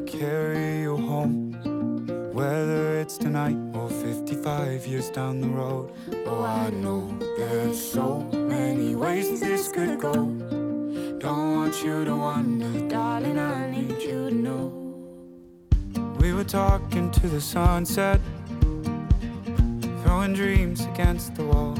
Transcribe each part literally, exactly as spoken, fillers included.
will carry you home, whether it's tonight or fifty-five years down the road. Oh, I know there's so many ways this could go. Don't want you to wonder, darling, I need you to know. We were talking to the sunset, throwing dreams against the wall.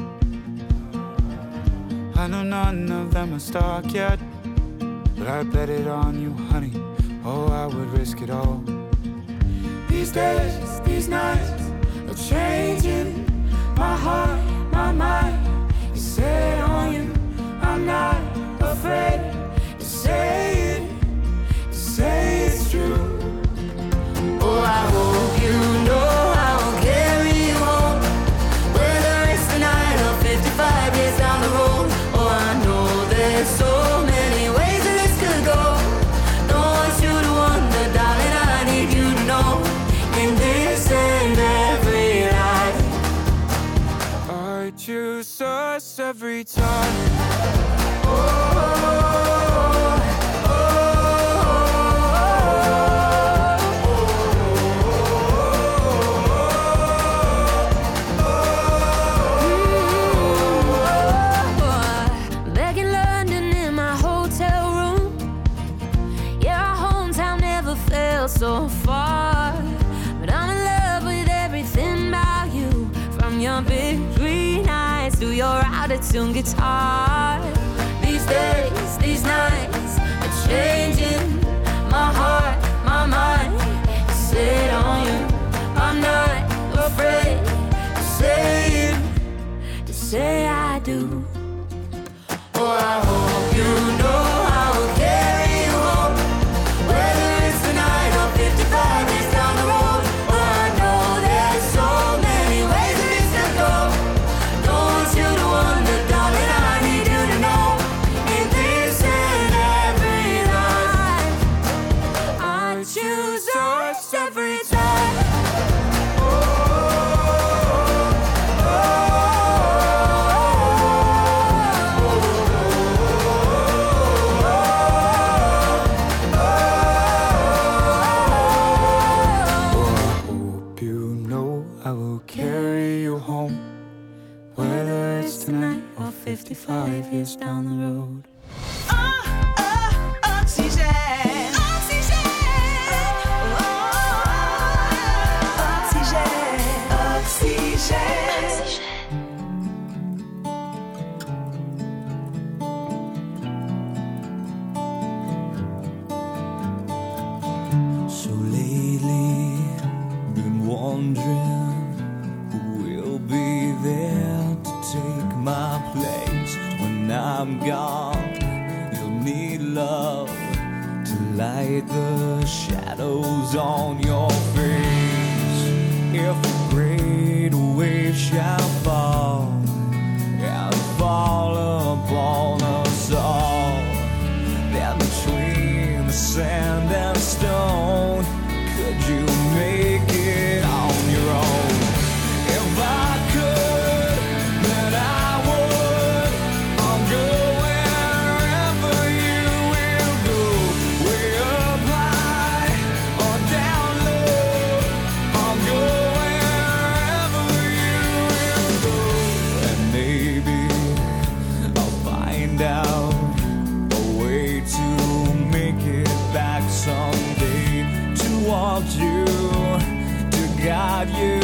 I know none of them are stuck yet, but I bet it on you, honey. Oh, I would risk it all. These days, these nights are changing my heart, my mind is set on you. I'm not afraid to say it, to say it's true. Oh, I hope you know I will carry you home, whether it's tonight or fifty-five years down the road. Oh, I know there's so many ways that this could go. Don't want you to wonder, darling, I need you to know. In this and every life, I choose us every time. Oh, oh, oh, oh. Back in London in my hotel room, yeah, our hometown never felt so far. But I'm in love with everything about you, from your big green eyes to your out-of-tune guitar. These days, these nights are changing my heart, my mind is set on you. I'm not afraid to say it, to say I do. Oh, I hope you know I will carry you home, whether it's tonight or fifty-five years down the road. Oh, I know there's so many ways that this could go. Don't want you to wonder, darling, I need you to know. In this and every life, I choose us every time. Oh, oh, I hope you know I will carry you home, whether it's tonight or fifty-five years down the road. So lately, been wondering who will be there to take my place when I'm gone. You'll need love to light the shadows on your face. If a great wave shall fall and fall upon us all, then between the sand and stone, could you make it on your own? If I could, then I would. I'll go wherever you will go, way up high or down low. I'll go wherever you will go, and maybe I'll find out a way to make it back someday, to want you, to guide you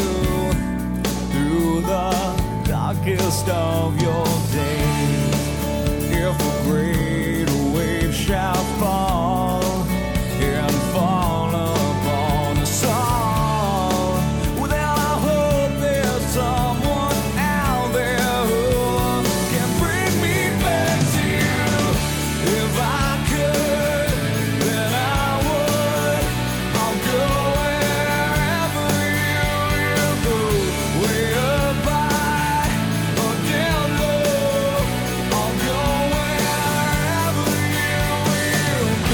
through the darkest of your days. If a great wave shall fall and fall upon us all, well, then I hope there's someone out there who can bring me back to you. If I could, then I would. I'll go wherever you will go, way up high or down low. I'll go wherever you will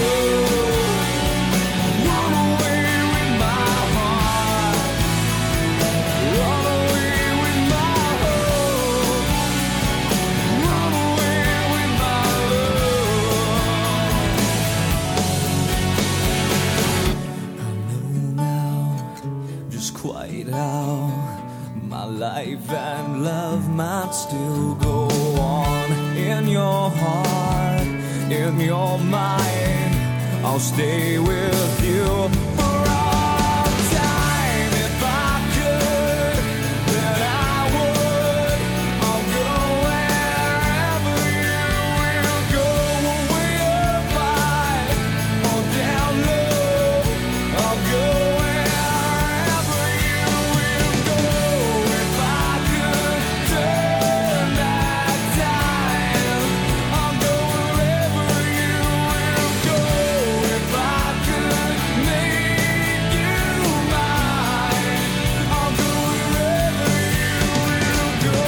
it how my life and love might still go on. In your heart, in your mind, I'll stay with you for all time. If I could, then I would. I'll go wherever you will go. Way up high or down low, I'll go wherever you will go. If I could turn back time, I'll go wherever you will go. If I could make you mine, I'll go wherever you will go.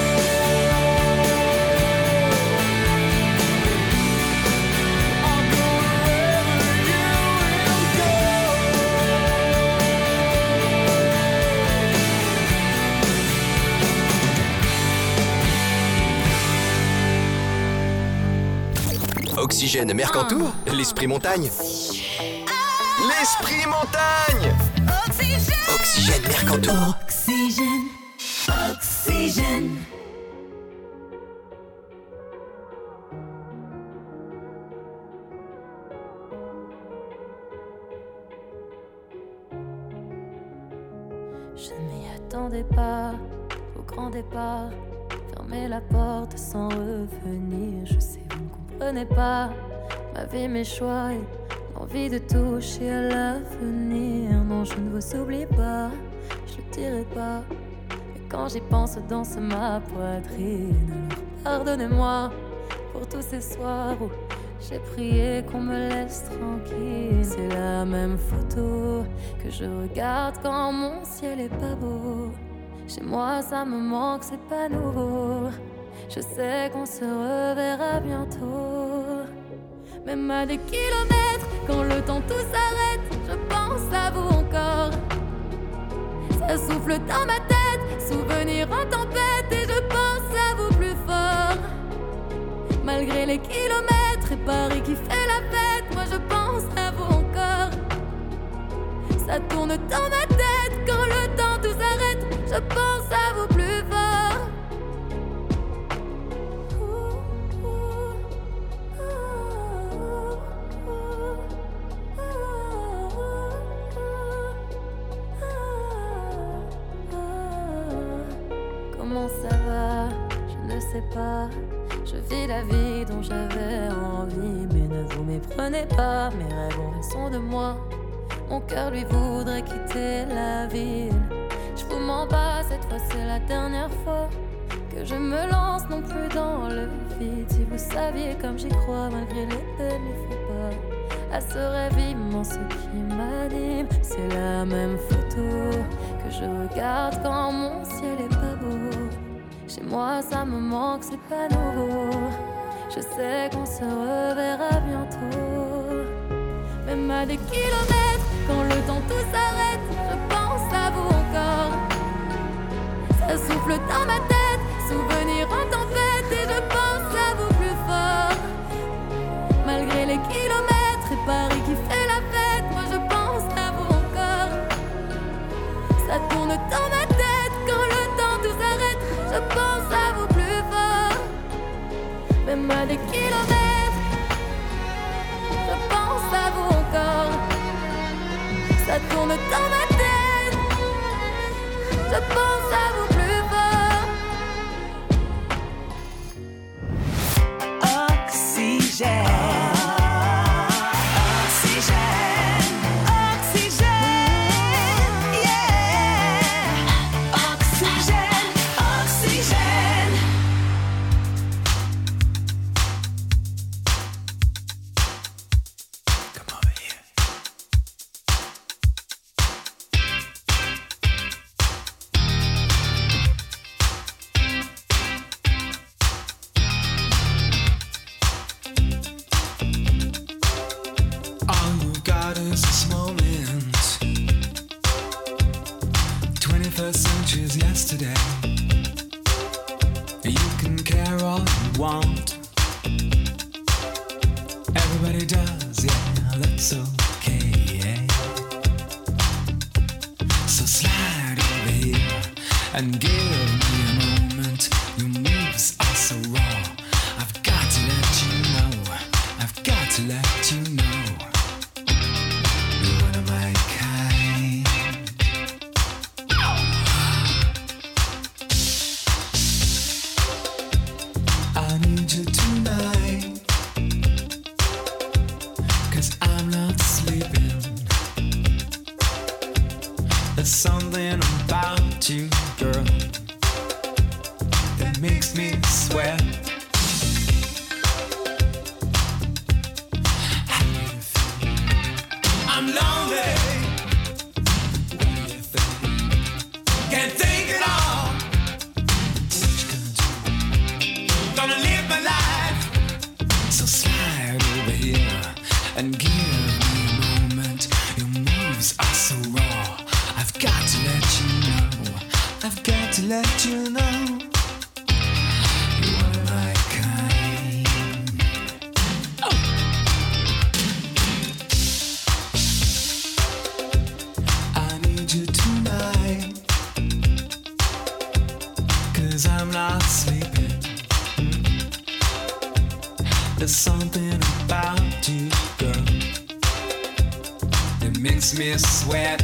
I'll go wherever you will go. Oxygène Mercantour, l'esprit montagne. L'esprit montagne. Oxygène Mercantour. Oxygène, oxygène. Je ne m'y attendais pas au grand départ. Fermer la porte sans revenir. Je sais, vous ne comprenez pas ma vie, mes choix et l'envie de toucher à l'avenir. Non, je ne vous oublie pas, je le dirai pas. Mais quand j'y pense, danse ma poitrine. Alors pardonnez-moi pour tous ces soirs où j'ai prié qu'on me laisse tranquille. C'est la même photo que je regarde quand mon ciel est pas beau. Chez moi ça me manque, c'est pas nouveau. Je sais qu'on se reverra bientôt. Même à des kilomètres, quand le temps tout s'arrête, je pense à vous encore. Ça souffle dans ma tête, souvenir en tempête, et je pense à vous plus fort. Malgré les kilomètres et Paris qui fait la fête, moi je pense à vous encore. Ça tourne dans ma tête, quand le temps tout s'arrête, je pense à vous plus fort. Comment ça va? Je ne sais pas. Je vis la vie dont j'avais envie. Mais ne vous méprenez pas, mes rêves ont raison de moi. Mon cœur lui voudrait quitter la ville. Je vous mens pas, cette fois c'est la dernière fois que je me lance non plus dans le vide. Si vous saviez comme j'y crois, malgré les peines, il faut pas à ce rêve immense qui m'anime. C'est la même photo que je regarde quand mon ciel est pas beau. Chez moi ça me manque, c'est pas nouveau. Je sais qu'on se reverra bientôt. Même à des kilomètres, quand le temps tout s'arrête, je pense à vous encore. Ça souffle dans ma tête, souvenir en tempête, et je pense à vous plus fort. Malgré les kilomètres et Paris qui fait la fête, moi je pense à vous encore. Ça tourne dans ma tête, quand le temps tout s'arrête, je pense à vous plus fort. Même à des kilomètres, je pense à vous encore. Ça tourne dans ma tête, je pense à vous plus fort. Oxygène. that's okay. So slide and give me a moment. Your moves are so raw. I've got to let you know. I've got to let you know. You're one of my kind. I need you tonight, 'cause I'm not sleeping. There's something about you, girl, that makes me sweat. I'm lonely. What do you think? Can't think at all. What you gonna do? Gonna live my life. So slide over here and give me a moment. Your moves are so raw. I've got to let you know. I've got to let you know. You're one of my kind. Oh. I need you tonight, 'cause I'm not sleeping. There's something about you, girl, that makes me sweat.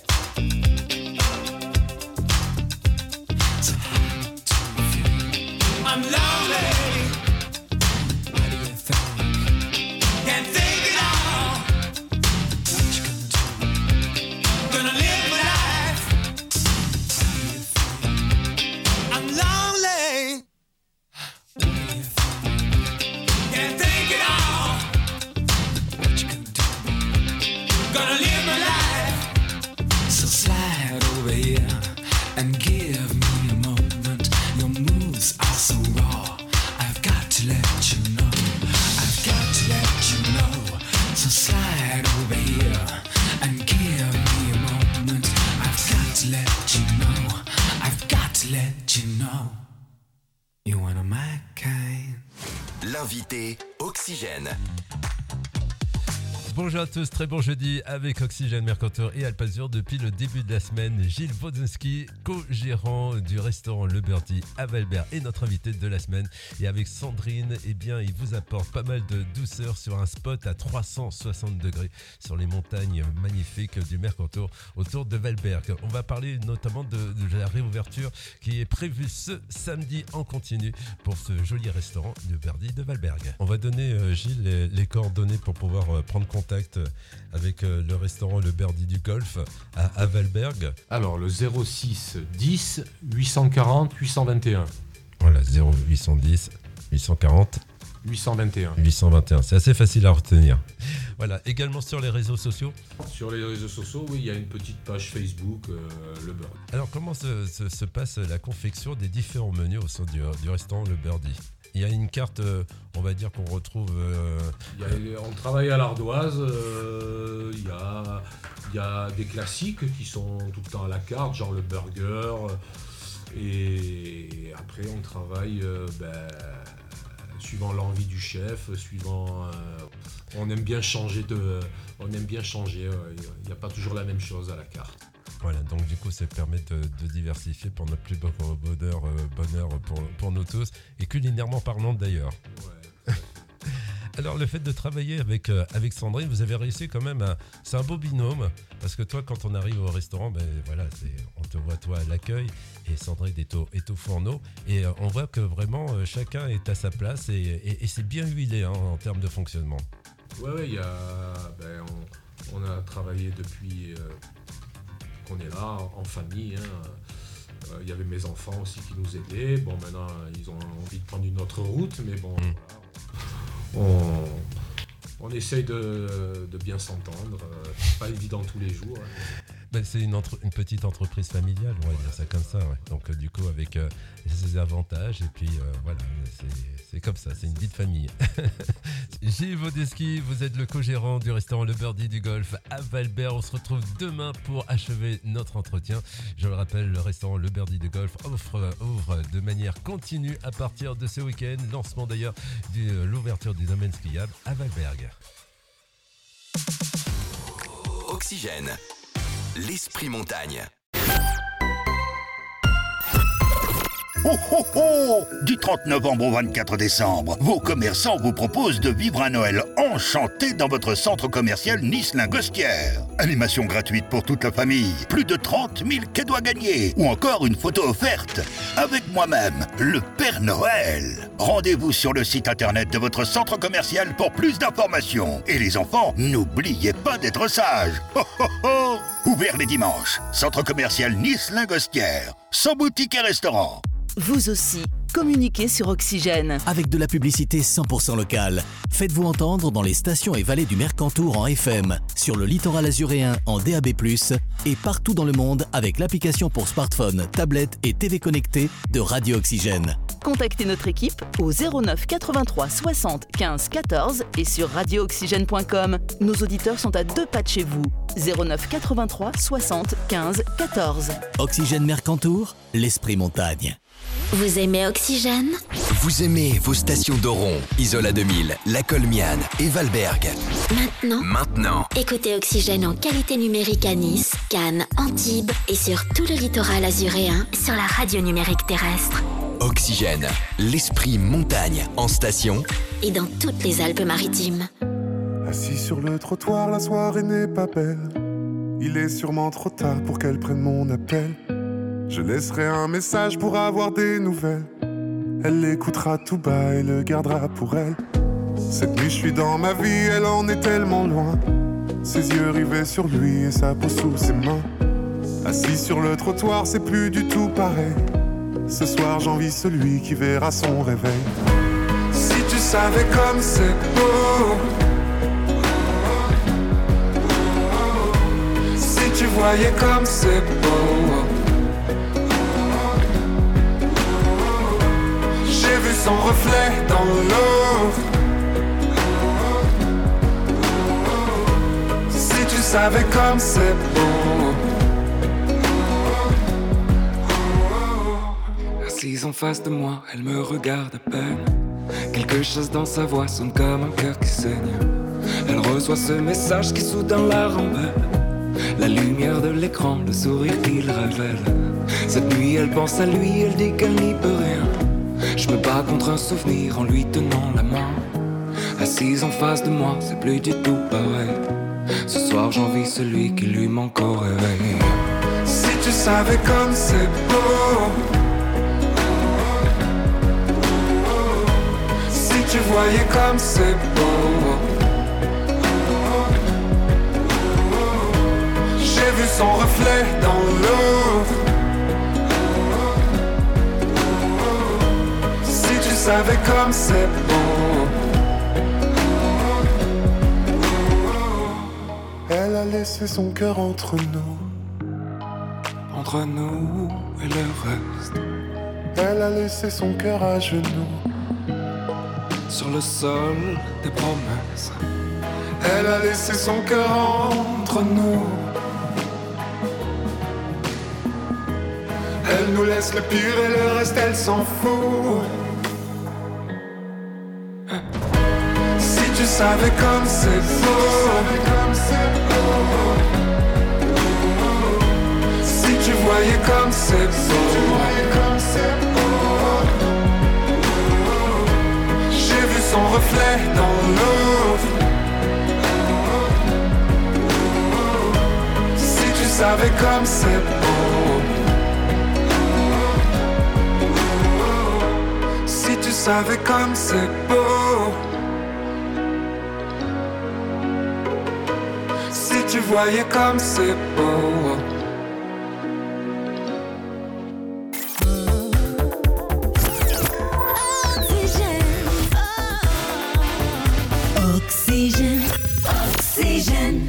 So how do you feel? I'm lonely. What do you think? Can't think at all. What you gonna do? Gonna live my life. How do you feel? I'm lonely. What do you think? Can't think at all. What you gonna do? Gonna live my life. So slide over here and give me a moment. Your moves are so raw. I've got to let you know. I've got to let you know. So slide over here and give me a moment. I've got to let you know. I've got to let you know. You're one of my kind. L'invité Oxygène. Bonjour à tous, très bon jeudi avec Oxygène Mercantour et Alpazur depuis le début de la semaine. Gilles Wodzinski, co-gérant du restaurant Le Birdie à Valbert, est notre invité de la semaine. Et avec Sandrine, eh bien, il vous apporte pas mal de douceur sur un spot à trois cent soixante degrés sur les montagnes magnifiques du Mercantour autour de Valberg. On va parler notamment de, de la réouverture qui est prévue ce samedi en continu pour ce joli restaurant Le Birdie de Valberg. On va donner, euh, Gilles, les, les coordonnées pour pouvoir euh, prendre contact avec euh, le restaurant Le Birdie du Golf à, à Valberg. Alors le zéro six dix huit cent quarante huit cent vingt et un. Voilà, zéro huit cent dix huit cent quarante huit cent vingt et un. huit cent vingt et un, c'est assez facile à retenir. Voilà, également sur les réseaux sociaux. Sur les réseaux sociaux, oui, il y a une petite page Facebook, euh, Le Birdie. Alors comment se, se, se passe la confection des différents menus au sein du, du restaurant Le Birdie ? Il y a une carte, euh, on va dire, qu'on retrouve... Euh, il y a, on travaille à l'ardoise, euh, il, y a, il y a des classiques qui sont tout le temps à la carte, genre le burger. Et après, on travaille euh, ben, suivant l'envie du chef, suivant... Euh, on aime bien changer de... On aime bien changer, euh, il n'y a pas toujours la même chose à la carte. Voilà, donc du coup ça permet de, de diversifier pour notre plus beau bonheur, euh, bonheur pour, pour nous tous, et culinairement parlant d'ailleurs. Ouais. Alors le fait de travailler avec, euh, avec Sandrine, vous avez réussi quand même à... C'est un beau binôme, parce que toi quand on arrive au restaurant, ben, voilà, c'est, on te voit toi à l'accueil, et Sandrine est au, est au fourneau, et euh, on voit que vraiment euh, chacun est à sa place, et, et, et c'est bien huilé hein, en termes de fonctionnement. Ouais, ouais, il y a... Ben, on, on a travaillé depuis... Euh, qu'on est là, en famille. Hein. Euh, il y avait mes enfants aussi qui nous aidaient. Bon, maintenant, ils ont envie de prendre une autre route, mais bon, mmh. voilà. On, on essaye de, de bien s'entendre. Euh, c'est pas évident tous les jours. Hein. Ben, c'est une, entre, une petite entreprise familiale, on va dire ça comme ça. Ouais. Donc, euh, du coup, avec euh, ses avantages, et puis euh, voilà, c'est, c'est comme ça, c'est une vie de famille. Gilles Wodzinski, vous êtes le co-gérant du restaurant Le Birdie du Golf à Valbert. On se retrouve demain pour achever notre entretien. Je le rappelle, le restaurant Le Birdie du Golf offre, ouvre de manière continue à partir de ce week-end. Lancement d'ailleurs de l'ouverture du domaine skiable à Valberg. Oxygène. L'esprit montagne. Oh oh oh! Du trente novembre au vingt-quatre décembre, vos commerçants vous proposent de vivre un Noël enchanté dans votre centre commercial Nice-Lingostière. Animation gratuite pour toute la famille, plus de trente mille cadeaux à gagner, ou encore une photo offerte avec moi-même, le Père Noël. Rendez-vous sur le site internet de votre centre commercial pour plus d'informations. Et les enfants, n'oubliez pas d'être sages. Oh oh oh! Ouvert les dimanches, centre commercial Nice-Lingostière, sans boutique et restaurant. Vous aussi, communiquez sur Oxygène. Avec de la publicité cent pour cent locale. Faites-vous entendre dans les stations et vallées du Mercantour en F M, sur le littoral azuréen en D A B plus, et partout dans le monde avec l'application pour smartphone, tablette et T V connectée de Radio Oxygène. Contactez notre équipe au zéro neuf quatre-vingt-trois soixante quinze quatorze et sur radio oxygène point com. Nos auditeurs sont à deux pas de chez vous. zéro neuf quatre-vingt-trois soixante quinze quatorze. Oxygène Mercantour, l'esprit montagne. Vous aimez Oxygène ? Vous aimez vos stations d'Oron, Isola deux mille, La Colmiane et Valberg. Maintenant, Maintenant, écoutez Oxygène en qualité numérique à Nice, Cannes, Antibes et sur tout le littoral azuréen sur la radio numérique terrestre. Oxygène, l'esprit montagne en station Et dans toutes les Alpes-Maritimes. Assis sur le trottoir, la soirée n'est pas belle. Il est sûrement trop tard pour qu'elle prenne mon appel. Je laisserai un message pour avoir des nouvelles. Elle l'écoutera tout bas et le gardera pour elle. Cette nuit je suis dans ma vie, elle en est tellement loin. Ses yeux rivés sur lui et sa peau sous ses mains. Assis sur le trottoir, c'est plus du tout pareil. Ce soir j'envie celui qui verra son réveil. Si tu savais comme c'est beau, si tu voyais comme c'est beau. J'ai vu son reflet dans l'eau. Si tu savais comme c'est beau. Assise en face de moi, elle me regarde à peine. Quelque chose dans sa voix sonne comme un cœur qui saigne. Elle reçoit ce message qui soudain la rend belle. La lumière de l'écran, le sourire qu'il révèle. Cette nuit elle pense à lui, elle dit qu'elle n'y peut rien. Je me bats contre un souvenir en lui tenant la main. Assise en face de moi, c'est plus du tout pareil. Ce soir j'envie celui qui lui manque au réveil. Si tu savais comme c'est beau. Si tu voyais comme c'est beau. J'ai vu son reflet dans l'eau. Si tu savais comme c'est beau. Elle a laissé son cœur entre nous, entre nous et le reste. Elle a laissé son cœur à genoux, sur le sol des promesses. Elle a laissé son cœur entre nous. Elle nous laisse le pire et le reste elle s'en fout. Si tu savais comme c'est beau. Si tu voyais comme c'est beau. J'ai vu son reflet dans l'eau. Si tu savais comme c'est beau. Si tu savais comme c'est beau. Si tu voyais comme c'est beau. Oxygène, Oxygène.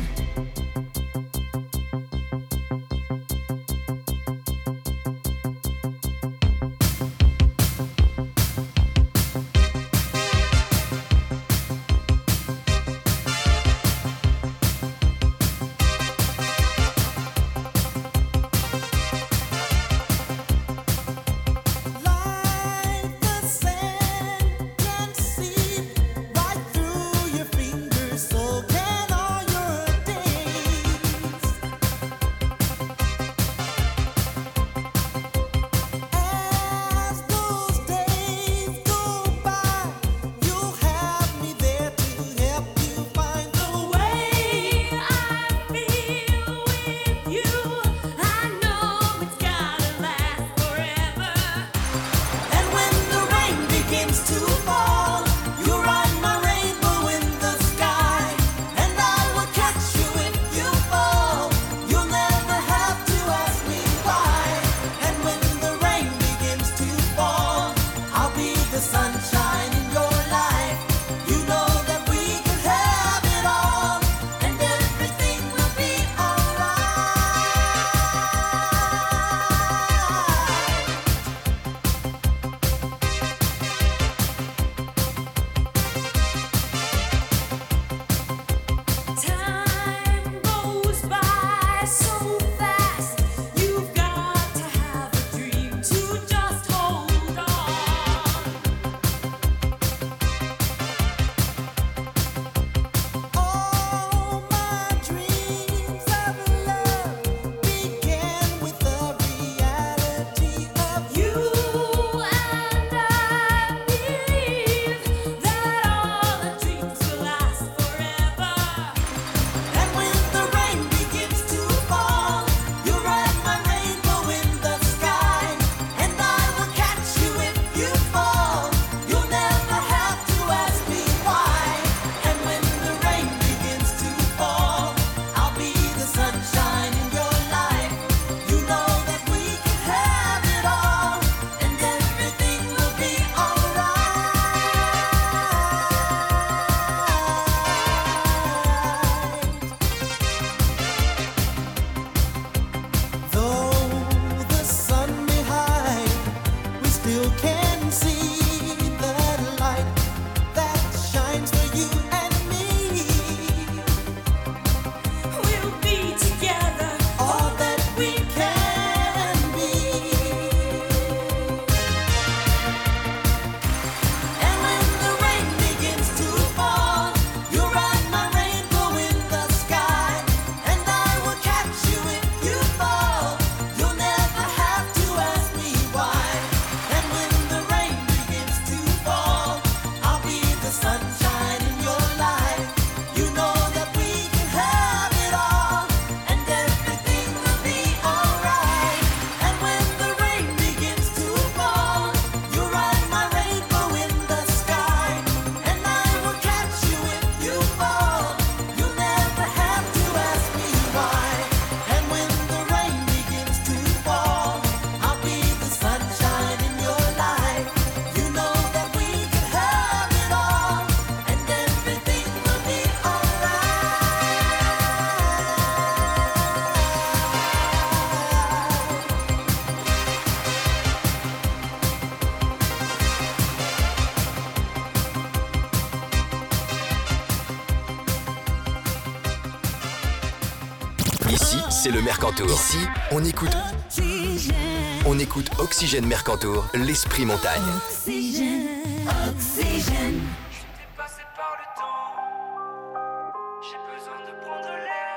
Ici, c'est le Mercantour. Ici, on écoute... On écoute Oxygène Mercantour, l'esprit montagne. Oxygène, oxygène. J'étais passé par le temps, j'ai besoin de prendre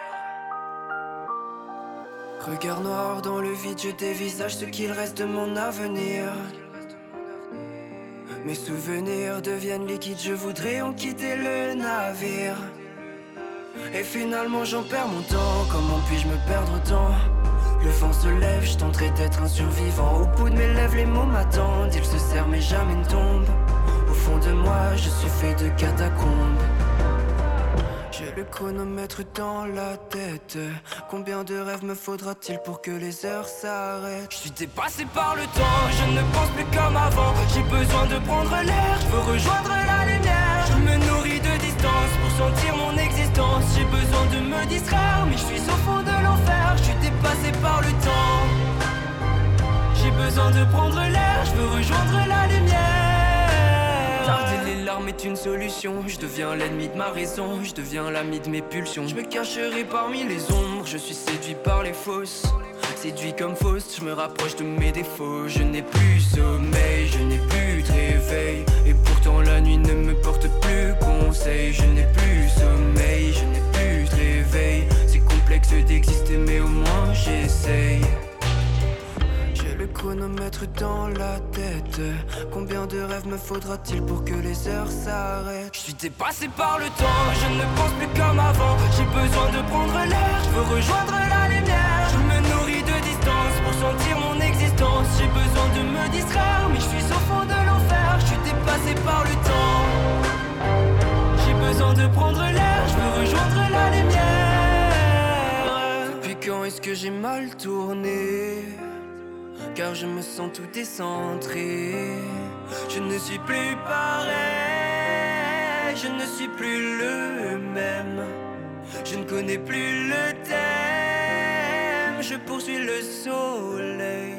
l'air. Regard noir dans le vide, je dévisage ce qu'il reste de mon avenir. Mes souvenirs deviennent liquides, je voudrais en quitter le navire. Et finalement j'en perds mon temps, comment puis-je me perdre autant? Le vent se lève, je tenterai d'être un survivant. Au bout de mes lèvres, les mots m'attendent. Ils se serrent mais jamais ne tombent. Au fond de moi, je suis fait de catacombes. J'ai le chronomètre dans la tête. Combien de rêves me faudra-t-il pour que les heures s'arrêtent? Je suis dépassé par le temps, je ne pense plus comme avant. J'ai besoin de prendre l'air, je veux rejoindre la lumière. Je me nourris de distance pour sentir mon existence. J'ai besoin de me distraire, mais je suis au fond de l'enfer. Je suis dépassé par le temps. J'ai besoin de prendre l'air, je veux rejoindre la lumière. Tarder les larmes est une solution. Je deviens l'ennemi de ma raison, je deviens l'ami de mes pulsions. Je me cacherai parmi les ombres, je suis séduit par les fausses. Séduit comme Faust, je me rapproche de mes défauts. Je n'ai plus sommeil, je n'ai plus de réveil. Et pourtant la nuit ne me porte plus conseil. Je n'ai plus sommeil, je n'ai plus de réveil. C'est complexe d'exister mais au moins j'essaye. J'ai le chronomètre dans la tête. Combien de rêves me faudra-t-il pour que les heures s'arrêtent? Je suis dépassé par le temps, je ne pense plus comme avant. J'ai besoin de prendre l'air, je veux rejoindre la lumière. Je me nourris de distance pour sentir mon existence. J'ai besoin de me distraire, mais je suis au fond de l'enfer. Je suis dépassé par le temps. J'ai besoin de prendre l'air, je veux rejoindre la lumière. Depuis quand est-ce que j'ai mal tourné? Car je me sens tout décentré. Je ne suis plus pareil, je ne suis plus le même. Je ne connais plus le thème, je poursuis le soleil.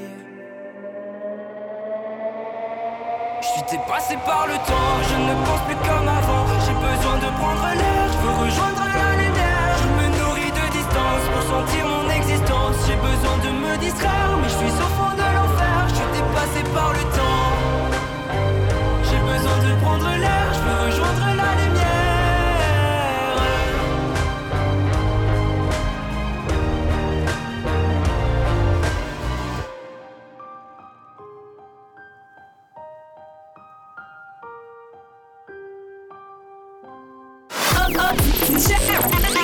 Je suis dépassé par le temps, je ne pense plus comme avant. J'ai besoin de prendre l'air, je veux rejoindre la lumière. Je me nourris de distance pour sentir mon existence. J'ai besoin de me distraire, mais je suis au fond de l'enfer. Je suis dépassé par le temps. J'ai besoin de prendre l'air, je veux rejoindre la lumière. Oxygène.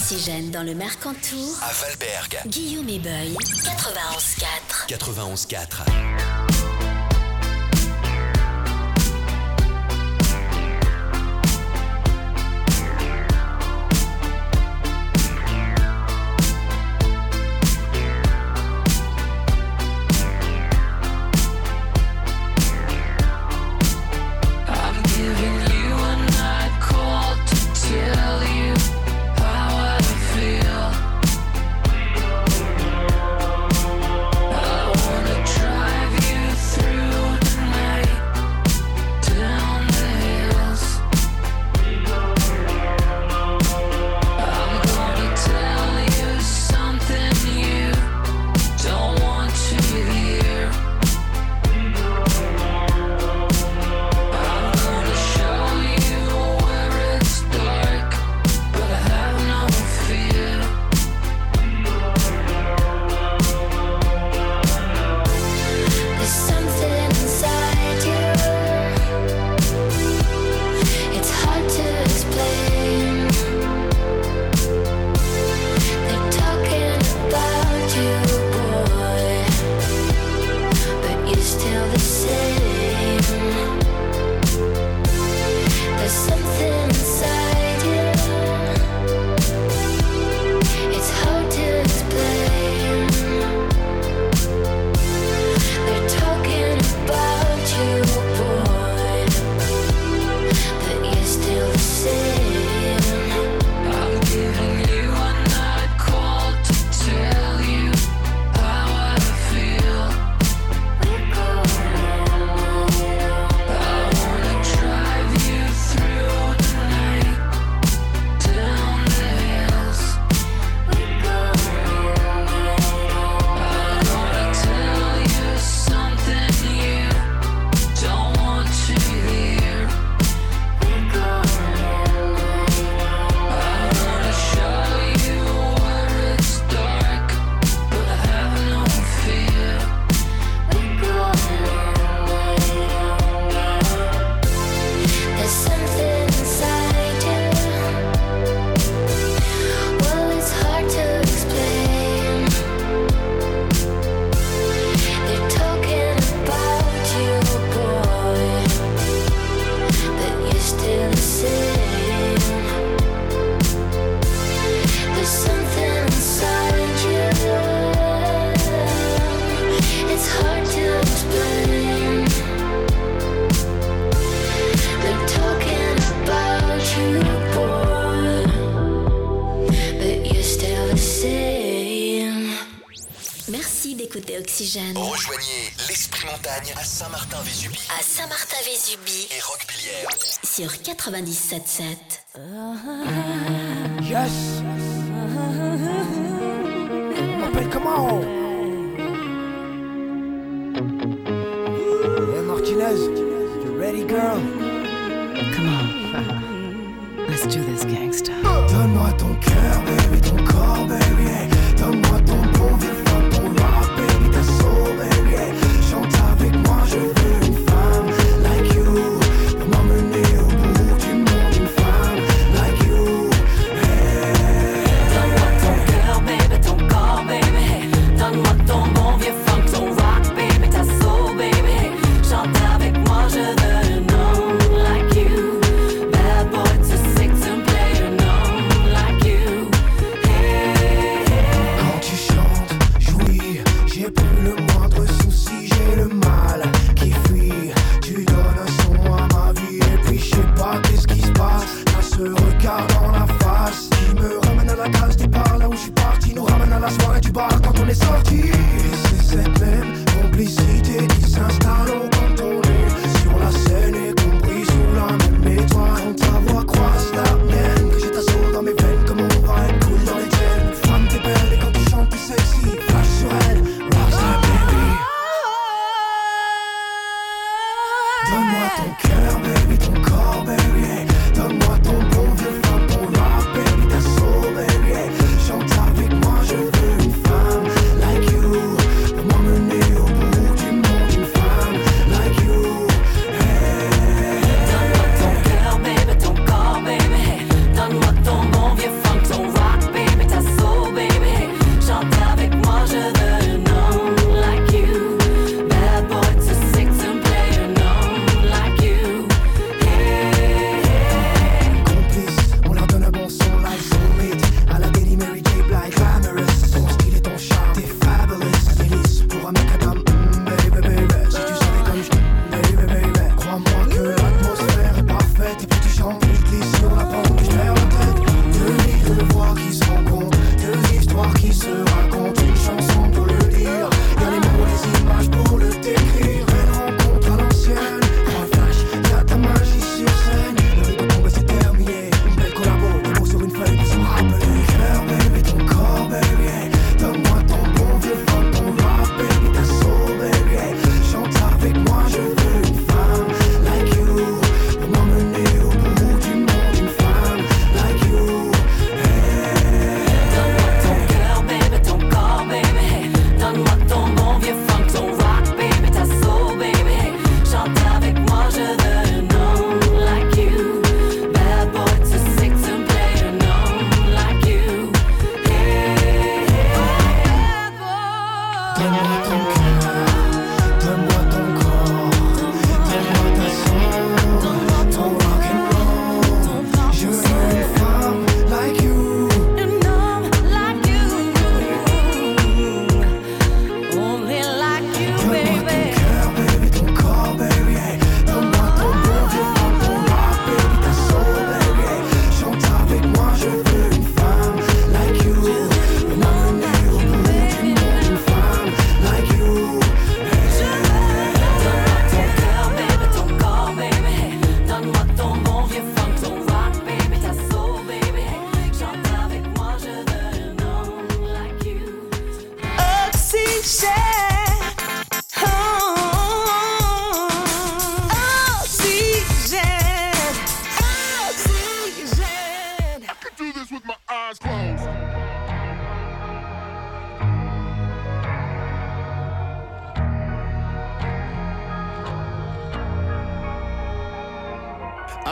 Oxygène dans le Mercantour. À Valberg. Guillaume Ebeul, quatre-vingt-onze quatre. quatre-vingt-onze quatre. Oxygène. Rejoignez l'Esprit Montagne à Saint-Martin-Vésubie. À Saint-Martin-Vésubie. Et Roquebillière. Sur quatre-vingt-dix-sept sept. Yes. On m'appelle comment? Hey Martinez, you ready girl? Come on. Let's do this, gangsta. Donne-moi ton cœur, baby, ton corps, baby. Hey. Donne-moi ton bon vieux fun, ton rock, baby, ta soul, baby. Hey. Chante avec moi, je veux une femme like you. Pour m'emmener au bout du monde, une femme like you. Hey. Donne-moi ton cœur, baby, ton corps, baby. Donne-moi ton bon vieux funk, ton rock, baby, ta soul, baby. Chante avec moi, je veux un homme like you. Bad boy to six and play an homme like you. Hey, hey. Quand tu chantes, jouis, j'ai plus le moindre souci, j'ai le mal qui fuit. Tu donnes un son à ma vie et puis je sais pas qu'est-ce qui se passe. T'as ce regard dans la face qui me ramène à la case départ, là où je suis parti, nous ramène à la soirée du bar quand on est sorti. Et c'est cette même complicité qui s'installe au quand on est sur la scène et compris sous la même étoile. Quand ta voix croise la mienne, que j'ai ta soul dans mes veines, comme on va être cool dans les tiennes. Femme t'es belle et quand tu chantes t'es sexy, flash sur elle, rockstar baby. Donne-moi ton cœur baby, ton corps baby, hey. Donne-moi ton bon vieux fun, ton rock baby, ta soul baby, hey. Chante avec moi, je veux une femme like you. Pour m'emmener au bout du monde, une femme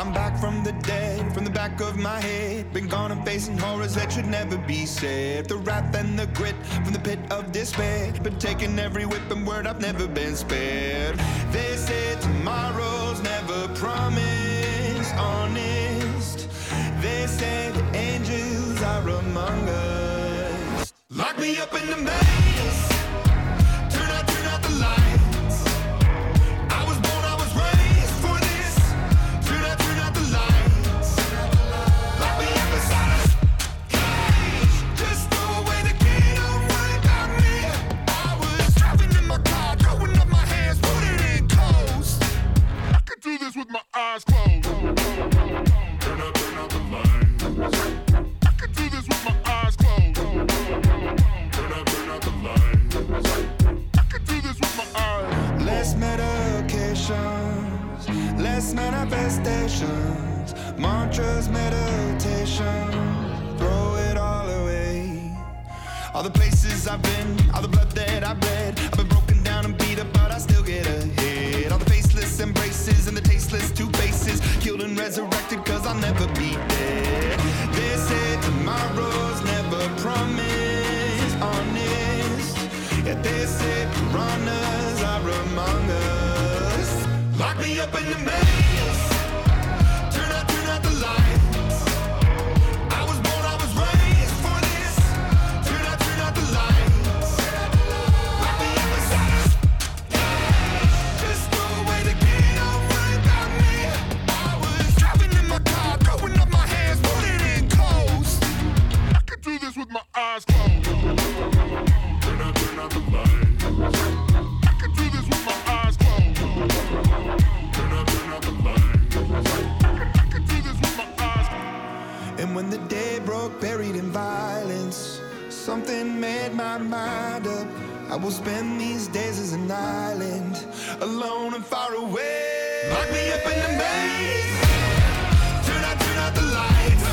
I'm back from the dead, from the back of my head. Been gone and facing horrors that should never be said. The wrath and the grit from the pit of despair. Been taking every whip and word, I've never been spared. They say tomorrow's never promised, honest. They say the angels are among us. Lock me up in the maze. Turn out, turn out the lights. I was born, I was raised for this. Turn out, turn out the lights. Lock me up inside a cage. Just throw away the key, don't worry about me. I was driving in my car, throwing up my hands, putting in coast. I could do this with my eyes closed. Turn out, turn out the lights. I could do this with my eyes closed. Turn out, turn out the lights. I could do this with my eyes. Less medications, less manifestations, mantras, meditation. Throw it all away. All the places I've been, all the blood that I've bled. I've been broken down and beat up, but I still get ahead. All the faceless embraces and the tasteless two faces, killed and resurrected, cause I'll never be dead. They say tomorrow's never promised, honest. Yeah, they say piranhas are among us. Lock me up in the maze. Turn out, turn out the lights. I was born, I was raised for this. Turn out, turn out the lights. Lock me up inside a cage. Just throw away the key, don't worry about me. I was driving in my car, throwing up my hands, putting in coast. I could do this with my eyes closed. Turn out, turn out the lights. I could do this with my eyes closed. Turn out, turn out the lights. I could do this with my eyes closed. And when the day broke, buried in violence, something made my mind up. I will spend these days as an island, alone and far away. Lock me up in the maze. Turn out, turn out the lights.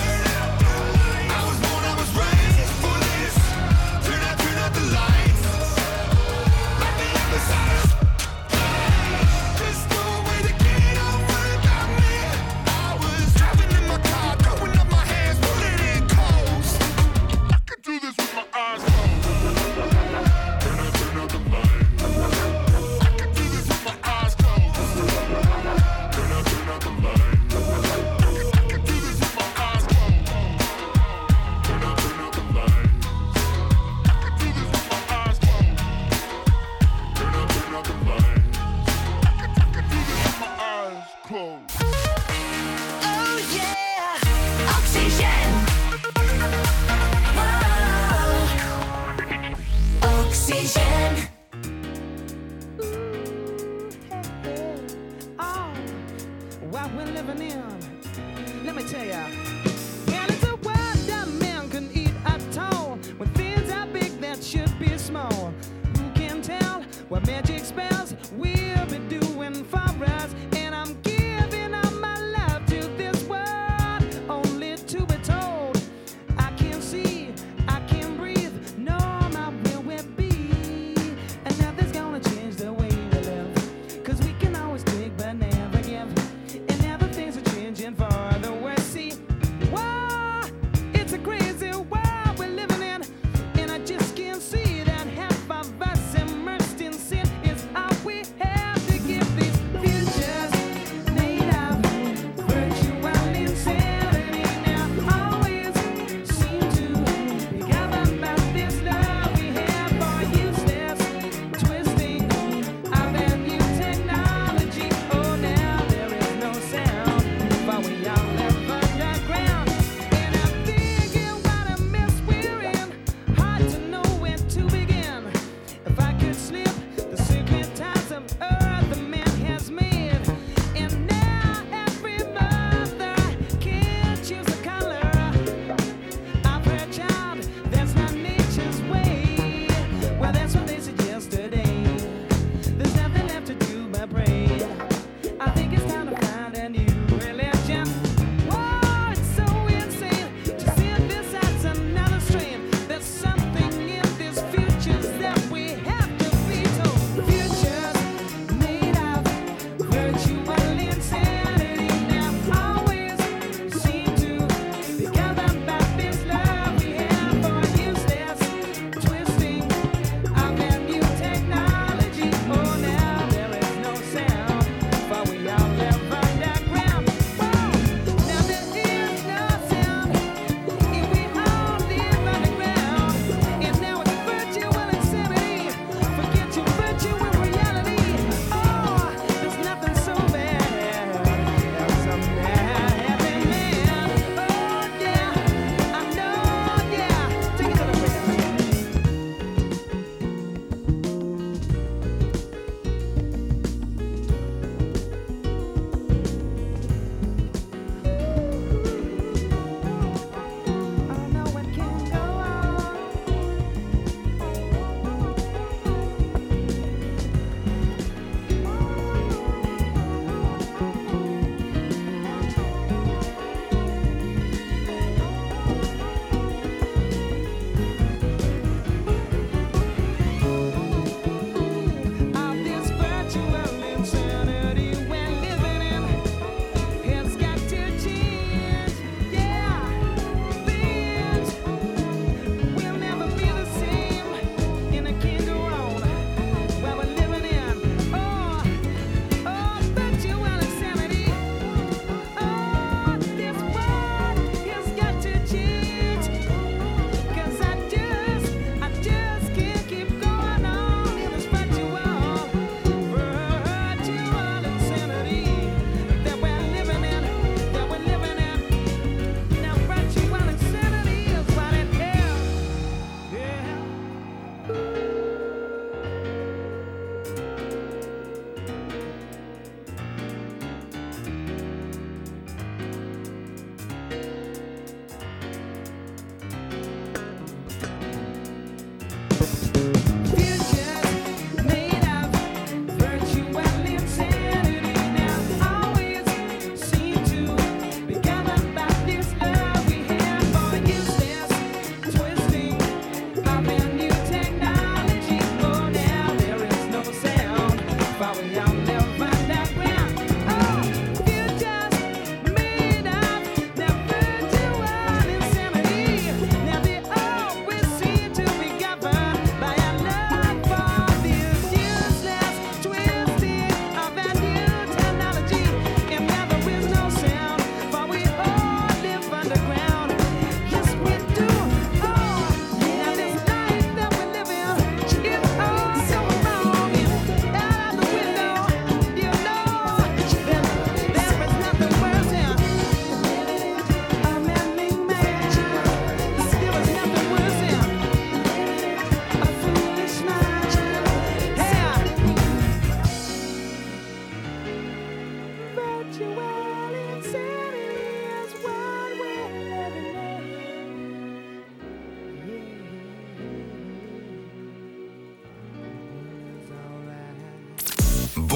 I was born, I was raised for this. Turn out, turn out the lights. Lock me up inside a cage. Just throw away the key, don't worry about me. I was driving in my car, throwing up my hands, putting in coast. I could do this with my eyes closed. Turn out, turn out the lights. I could do this with my eyes closed. Turn out, turn out the lights. I could do this with my eyes closed. Turn out, turn out the lights. I could do this with my eyes closed. Turn out, turn out the lights. I could, I could do this with my eyes closed. Oh yeah, oxygène. Wow. Oxygène. Oh, what we're living in. Let me tell ya. Well, it's a world that man can eat at all. When things are big that should be small. Who can tell what magic spells we'll be doing for us? And I'm giving up my life to this world, only to be told I can't see, I can't breathe, no, my will will be. And nothing's gonna change the way we live, cause we can always take but never give. And now the things are changing for the worse. See,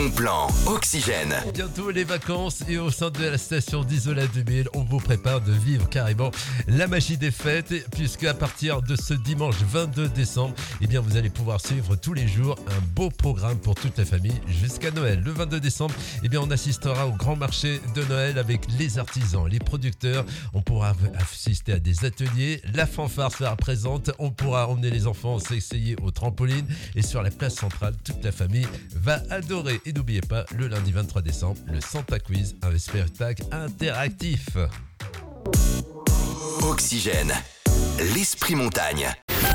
bon plan, Oxygène. Bientôt les vacances et au sein de la station d'Isola deux mille, on vous prépare de vivre carrément la magie des fêtes puisque à partir de ce dimanche vingt-deux décembre, eh bien vous allez pouvoir suivre tous les jours un beau programme pour toute la famille jusqu'à Noël. Le vingt-deux décembre, eh bien on assistera au grand marché de Noël avec les artisans, les producteurs. On pourra assister à des ateliers. La fanfare sera présente. On pourra emmener les enfants s'essayer au trampoline et sur la place centrale, toute la famille va adorer. Et n'oubliez pas, le lundi vingt-trois décembre, le Santa Quiz, un spectacle interactif. Oxygène, l'esprit montagne.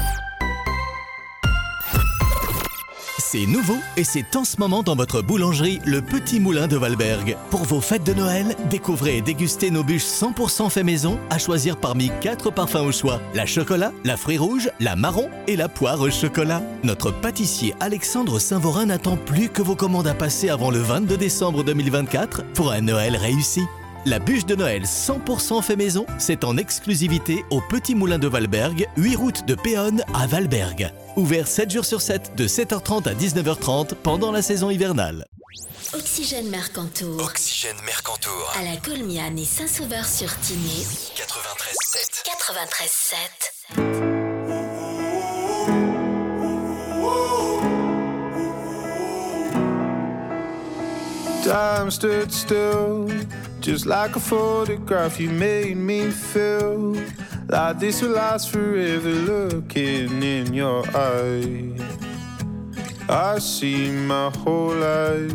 C'est nouveau et c'est en ce moment dans votre boulangerie Le Petit Moulin de Valberg. Pour vos fêtes de Noël, découvrez et dégustez nos bûches cent pour cent fait maison à choisir parmi quatre parfums au choix. La chocolat, la fruit rouge, la marron et la poire au chocolat. Notre pâtissier Alexandre Saint-Vorin n'attend plus que vos commandes à passer avant le vingt-deux décembre deux mille vingt-quatre pour un Noël réussi. La bûche de Noël cent pour cent fait maison, c'est en exclusivité au Petit Moulin de Valberg, huit route de Péonne à Valberg. Ouvert sept jours sur sept de sept heures trente à dix-neuf heures trente pendant la saison hivernale. Oxygène Mercantour. Oxygène Mercantour. À la Colmiane et Saint-Sauveur-sur-Tinée. quatre-vingt-treize sept. quatre-vingt-treize sept. Time stood still, just like a photograph. You made me feel like this will last forever. Looking in your eyes, I see my whole life.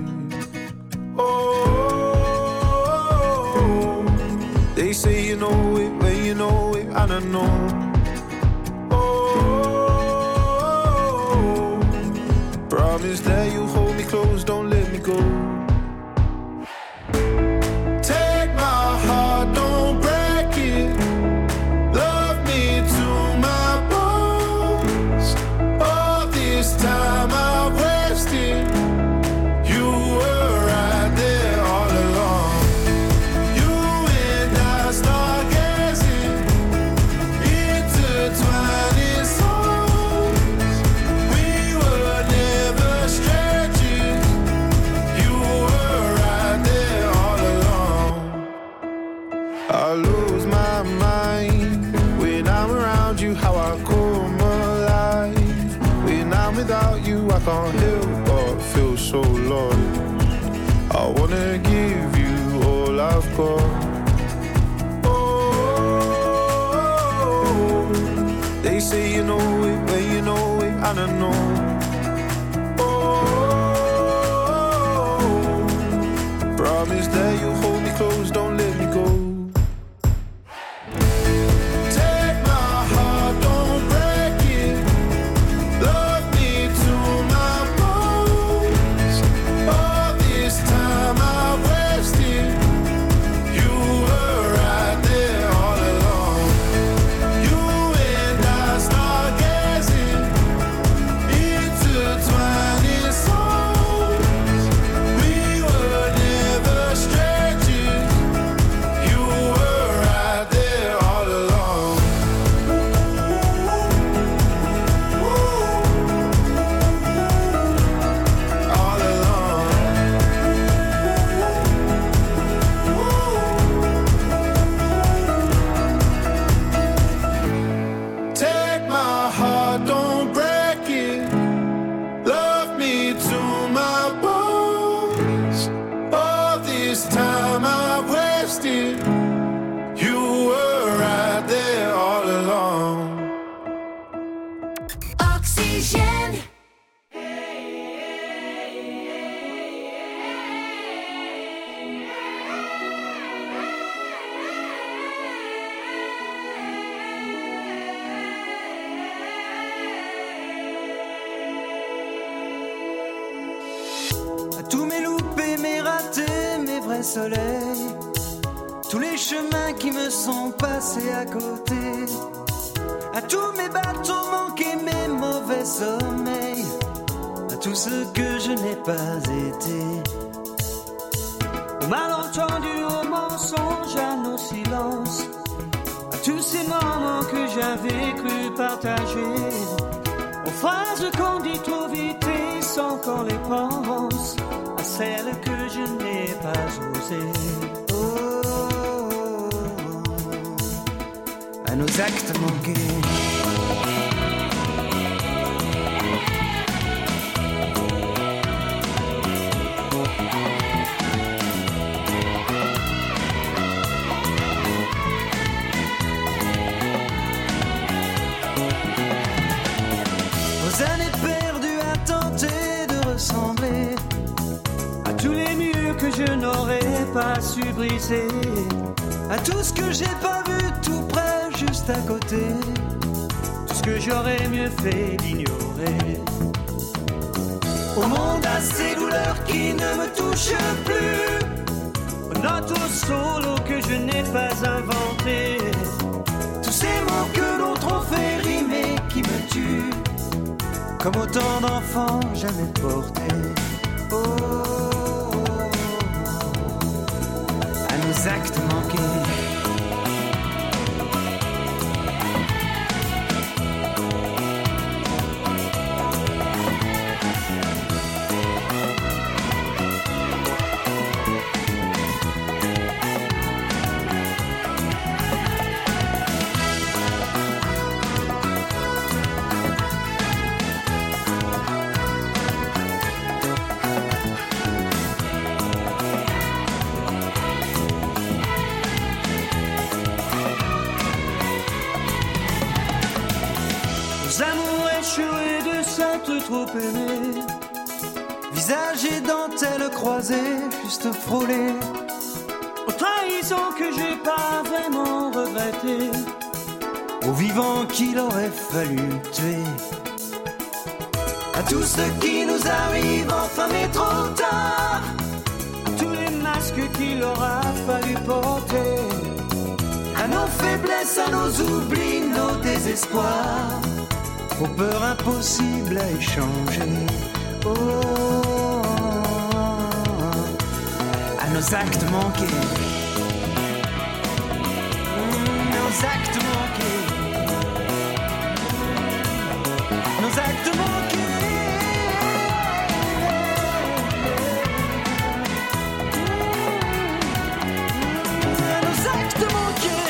Oh, they say you know it when you know it, and I know. Oh, promise that you'll hold me close, don't let me go. I can't help but feel so lost. I wanna give you all I've got. Oh, they say you know it when you know it, and I know. Oh, promise that you'll hold me close, don't let me go. Tous mes loupés, mes ratés, mes vrais soleils, tous les chemins qui me sont passés à côté, à tous mes bateaux manqués, mes mauvais sommeils, à tout ce que je n'ai pas été, aux malentendus, aux mensonges, à nos silences, à tous ces moments que j'avais cru partager, aux phrases qu'on dit trop vite et sans qu'on les pense, à celle que je n'ai pas osée. Oh, oh, oh, à nos actes manqués. Aux années perdues à tenter de ressembler à tous les murs que je n'aurais pas su briser, à tout ce que j'ai pas vu tout près, juste à côté, tout ce que j'aurais mieux fait d'ignorer. Au monde à ces douleurs qui ne me touchent plus, aux notes au solo que je n'ai pas inventé, tous ces mots que d'autres ont fait rimer qui me tuent, comme autant d'enfants jamais portés. Oh, oh, oh, à nos actes manqués. Trop aimé, visage et dentelle croisée, juste frôlé, aux trahisons que j'ai pas vraiment regretté, aux vivants qu'il aurait fallu tuer, à tout ce qui nous arrive enfin mais trop tard, à tous les masques qu'il aura fallu porter, à nos faiblesses, à nos oublis, nos désespoirs, aux peurs impossibles à échanger. Oh, oh, oh, à nos actes manqués. Mmh, nos actes manqués. Nos actes manqués. Mmh, nos actes manqués.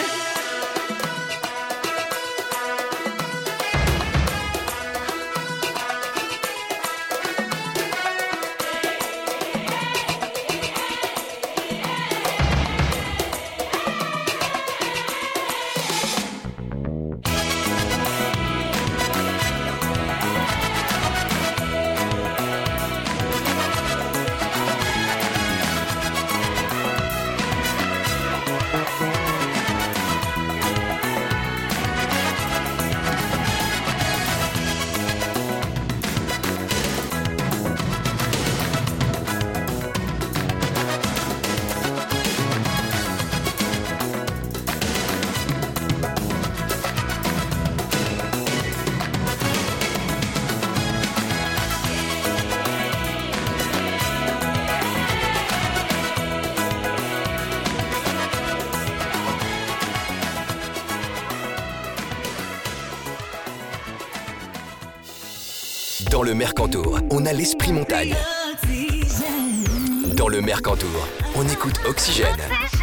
Dans le Mercantour, on a l'esprit montagne. Dans le Mercantour, on écoute Oxygène.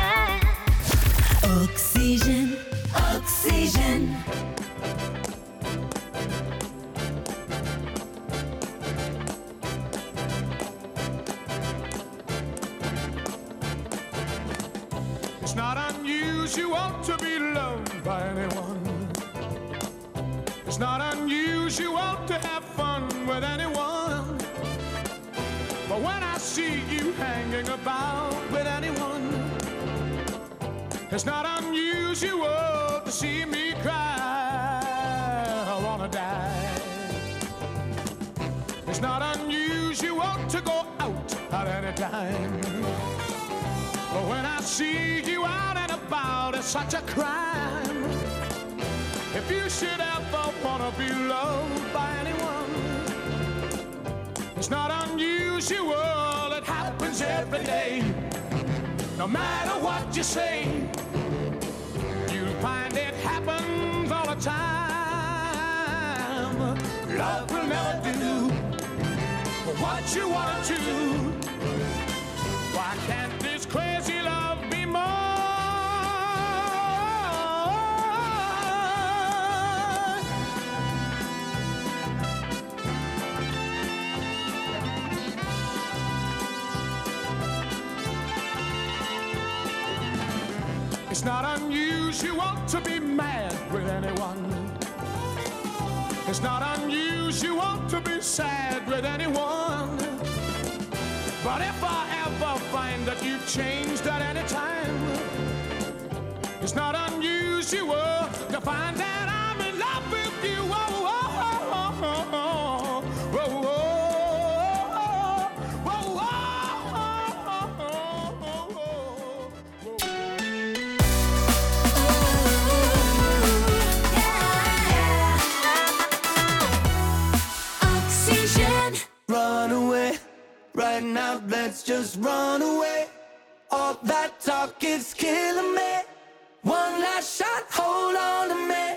Oxygène, oxygène. It's not unusual to be loved by anyone. It's not unusual to have fun with anyone. But when I see you hanging about with anyone, it's not unusual to see me cry. I wanna die. It's not unusual to go out at any time. But when I see you out and about, it's such a crime. If you should ever wanna be loved by anyone, it's not unusual, it happens every day. No matter what you say, you'll find it happens all the time. Love will never do what you want to. It's not unusual to be mad with anyone. It's not unusual to be sad with anyone. But if I ever find that you've changed at any time, it's not unusual to find that I'm in love with you. Oh, oh, oh, oh, oh, oh, oh. Run away, right now, let's just run away. All that talk is killing me. One last shot, hold on to me.